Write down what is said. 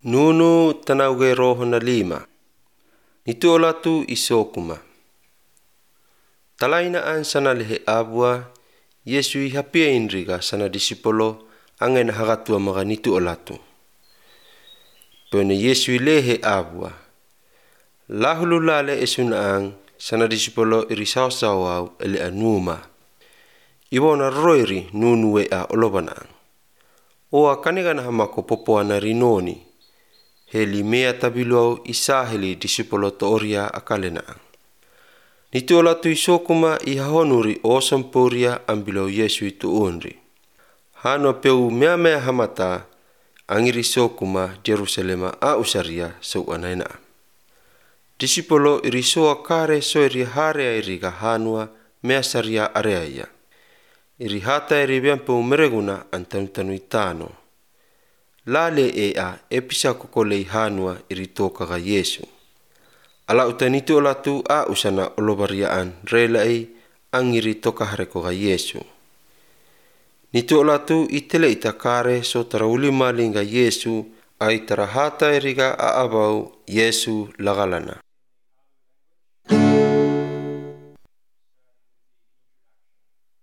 Nunu tanauge roho na lima. Nitu olatu isokuma. Talainaan sana lehe abua, Yesu ihapia inriga sana disipolo angen hagatua maga nitu olatu. Pene Yesu lehe abua. Lahulu lale esunaang sana disipolo irisau-sawau ele anuma. Iwona roiri nunuwe a olobanaang. Oa kanigana hamako popoana rinoni. Heli mea tabiluau isaheli disipolo tooria akalenaan. Nitu olatu isokuma ihahonuri osampuria ambilau Yesu itu unri. Hano peu mea hamata angiri sokuma Jerusalema a usaria sauanaina. Disipolo irisoa kare soiri harea iriga hanua mea saria areaia. Iri hata iri biampeu mereguna antanutanu itano. Lale ea episa kokolei hanua iri tokaga Yesu. Ala utanitu olatu a usana olobariaan relai angiri tokahareko ga Yesu. Nitu olatu itele itakare so tarauli malinga Yesu ai tarahata eriga a abau Yesu lagalana.